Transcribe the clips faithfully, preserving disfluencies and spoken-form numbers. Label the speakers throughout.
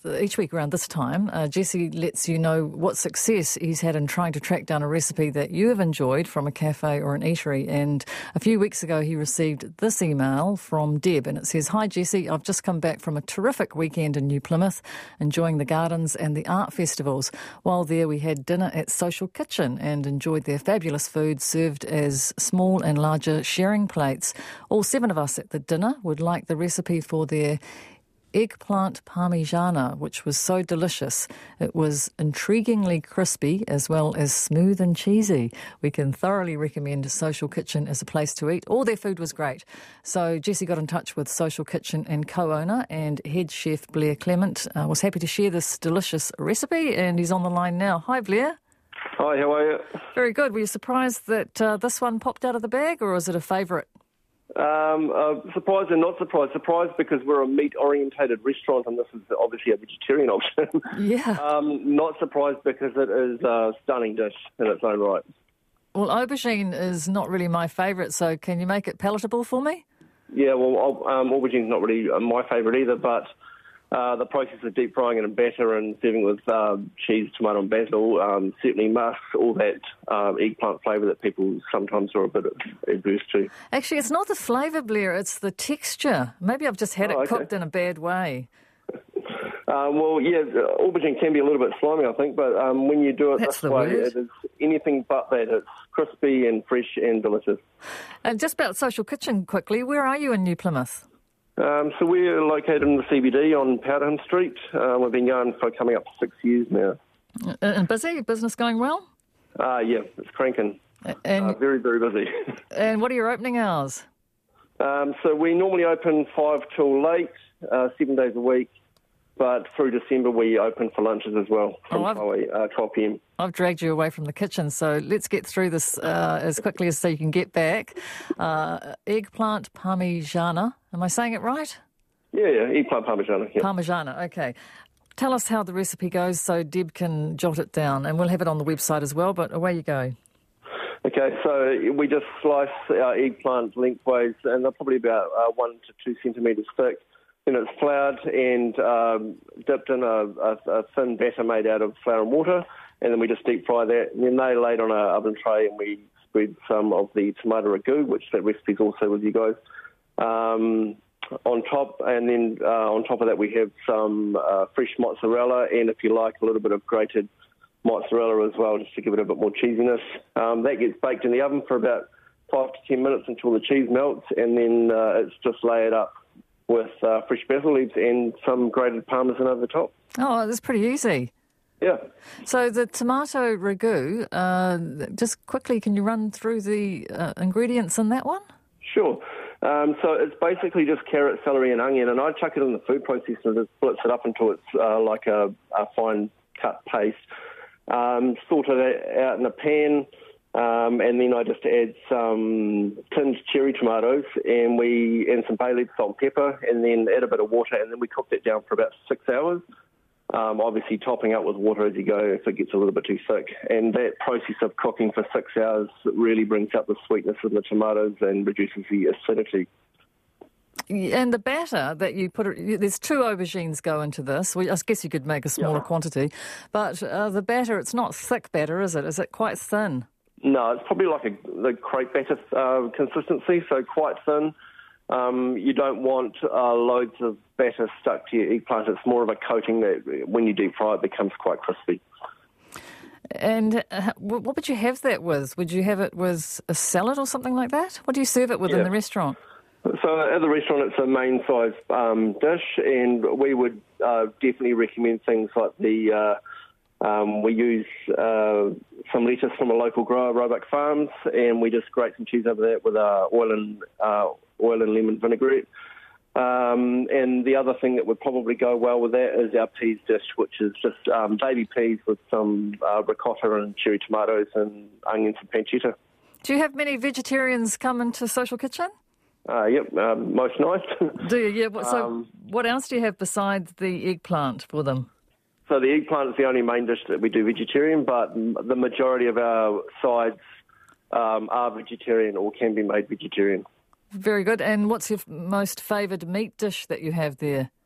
Speaker 1: each week around this time, uh, Jesse lets you know what success he's had in trying to track down a recipe that you have enjoyed from a cafe or an eatery. And a few weeks ago, he received this email from Deb, and it says, "Hi Jesse, I've just come back from a terrific weekend in New Plymouth, enjoying the gardens and the art festivals. While there, we had dinner at Social Kitchen and enjoyed their fabulous food served as small and larger sharing plates. All seven of us at the dinner would like the recipe for their eggplant parmigiana, which was so delicious. It was intriguingly crispy as well as smooth and cheesy. We can thoroughly recommend Social Kitchen as a place to eat. All their food was great." So Jesse got in touch with Social Kitchen and co-owner and head chef Blair Clement. Uh, was happy to share this delicious recipe, and he's on the line now. Hi, Blair.
Speaker 2: Hi, how are you?
Speaker 1: Very good. Were you surprised that uh, this one popped out of the bag, or is it a favourite?
Speaker 2: Um, uh, surprised and not surprised. Surprised because we're a meat-orientated restaurant and this is obviously a vegetarian option.
Speaker 1: Yeah.
Speaker 2: um, not surprised because it is a stunning dish in its own right.
Speaker 1: Well, aubergine is not really my favourite, so can you make it palatable for me?
Speaker 2: Yeah, well, um, aubergine's not really my favourite either, but uh, the process of deep frying it in batter and serving with uh, cheese, tomato and basil um, certainly masks all that um, eggplant flavour that people sometimes are a bit adverse to.
Speaker 1: Actually, it's not the flavour, Blair, it's the texture. Maybe I've just had
Speaker 2: Oh,
Speaker 1: it
Speaker 2: okay.
Speaker 1: cooked in a bad way.
Speaker 2: Um, well, yeah, aubergine can be a little bit slimy, I think, but um, when you do it
Speaker 1: That's
Speaker 2: this
Speaker 1: the
Speaker 2: way,
Speaker 1: word.
Speaker 2: it is anything but that. It's crispy and fresh and delicious.
Speaker 1: And just about Social Kitchen quickly, where are you in New Plymouth?
Speaker 2: Um, so we're located in the C B D on Powderham Street. Uh, we've been going for coming up to six years now.
Speaker 1: Uh, And busy? Business going well?
Speaker 2: Uh, yeah, it's cranking.
Speaker 1: And,
Speaker 2: Uh, very, very busy.
Speaker 1: and what are your opening hours?
Speaker 2: um, so we normally open five till late, uh, seven days a week. But through December, we open for lunches as well from
Speaker 1: Oh, I've-
Speaker 2: uh, twelve p.m.
Speaker 1: I've dragged you away from the kitchen, so let's get through this uh, as quickly as so you can get back. Uh, eggplant parmigiana. Am I saying it right?
Speaker 2: Yeah, yeah, eggplant parmigiana. Yeah.
Speaker 1: Parmigiana, okay. Tell us how the recipe goes so Deb can jot it down, and we'll have it on the website as well, but away you go.
Speaker 2: Okay, so we just slice our eggplant lengthways, and they're probably about uh, one to two centimetres thick. Then it's floured and um, dipped in a, a, a thin batter made out of flour and water, and then we just deep fry that. And then they're laid on an oven tray, and we spread some of the tomato ragu, which that recipe's also with you guys, um, on top. And then uh, on top of that, we have some uh, fresh mozzarella, and if you like, a little bit of grated mozzarella as well, just to give it a bit more cheesiness. Um, that gets baked in the oven for about five to ten minutes until the cheese melts, and then uh, it's just layered up with uh, fresh basil leaves and some grated parmesan over the top.
Speaker 1: Oh, that's pretty easy.
Speaker 2: Yeah.
Speaker 1: So the tomato ragu, uh, just quickly, can you run through the uh, ingredients in that one?
Speaker 2: Sure. Um, so it's basically just carrot, celery and onion, and I chuck it in the food processor and it splits it up until it's uh, like a, a fine cut paste. Um, sort it out in a pan, um, and then I just add some tinned cherry tomatoes and we and some bay leaf, salt and pepper, and then add a bit of water, and then we cook that down for about six hours. Um, obviously topping up with water as you go if it gets a little bit too thick. And that process of cooking for six hours really brings up the sweetness of the tomatoes and reduces the acidity.
Speaker 1: And the batter that you put, there's two aubergines go into this. Well, I guess you could make a smaller
Speaker 2: Yeah.
Speaker 1: quantity. But uh, the batter, it's not thick batter, is it? Is it quite thin?
Speaker 2: No, it's probably like a the crepe batter uh, consistency, so quite thin. Um, you don't want uh, loads of batter stuck to your eggplant. It's more of a coating that when you deep fry it becomes quite crispy.
Speaker 1: And uh, what would you have that with? Would you have it with a salad or something like that? What do you serve it with
Speaker 2: Yeah.
Speaker 1: in the restaurant?
Speaker 2: So at the restaurant, it's a main size um, dish, and we would uh, definitely recommend things like the. Uh, um, we use uh, some lettuce from a local grower, Roebuck Farms, and we just grate some cheese over that with uh, oil and uh, oil and lemon vinaigrette. Um, and the other thing that would probably go well with that is our peas dish, which is just um, baby peas with some uh, ricotta and cherry tomatoes and onions and pancetta.
Speaker 1: Do you have many vegetarians come into Social Kitchen?
Speaker 2: Uh, yep, um, most nights.
Speaker 1: Do you? Yeah. What, so
Speaker 2: Um,
Speaker 1: what else do you have besides the eggplant for them?
Speaker 2: So the eggplant is the only main dish that we do vegetarian, but m- the majority of our sides um, are vegetarian or can be made vegetarian.
Speaker 1: Very good. And what's your f- most favoured meat dish that you have there?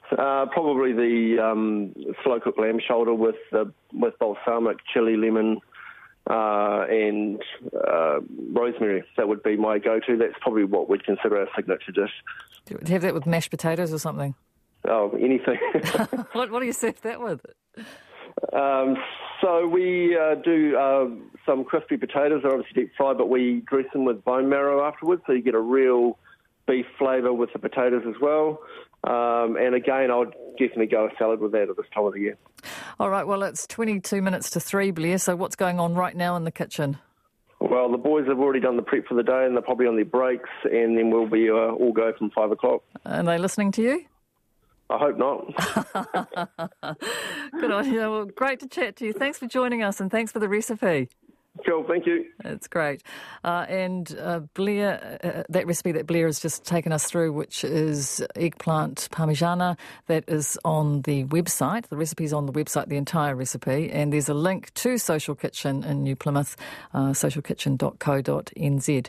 Speaker 2: Uh, probably the um, slow-cooked lamb shoulder with uh, with balsamic, chili, lemon, uh, and uh, rosemary. That would be my go-to. That's probably what we'd consider our signature dish.
Speaker 1: Do you have that with mashed potatoes or something?
Speaker 2: Oh, anything.
Speaker 1: what, what do you serve that with?
Speaker 2: Um, so we uh, do uh, some crispy potatoes. They're obviously deep fried, but we dress them with bone marrow afterwards, so you get a real beef flavour with the potatoes as well. Um, and again, I would definitely go a salad with that at this time of the year.
Speaker 1: All right, well, it's twenty-two minutes to three, Blair, so what's going on right now in the kitchen?
Speaker 2: Well, the boys have already done the prep for the day, and they're probably on their breaks, and then we'll be uh, all go from five o'clock.
Speaker 1: Are they listening to you?
Speaker 2: I hope not.
Speaker 1: Good on you. Well, great to chat to you. Thanks for joining us, and thanks for the recipe.
Speaker 2: Cool, thank you.
Speaker 1: It's great. Uh, and uh, Blair, uh, that recipe that Blair has just taken us through, which is eggplant parmigiana, that is on the website. The recipe's on the website, the entire recipe, and there's a link to Social Kitchen in New Plymouth, uh, social kitchen dot co dot n z.